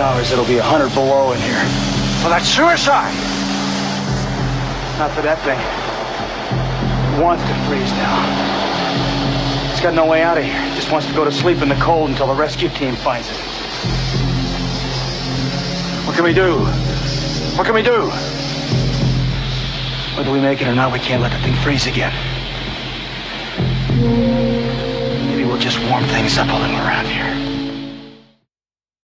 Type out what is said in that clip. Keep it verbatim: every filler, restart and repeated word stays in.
hours, it'll be one hundred below in here. Well, that's suicide! Not for that thing. It wants to freeze now. It's got no way out of here. It just wants to go to sleep in the cold until the rescue team finds it. What can we do? What can we do? Whether we make it or not, we can't let the thing freeze again. Maybe we'll just warm things up a little around here.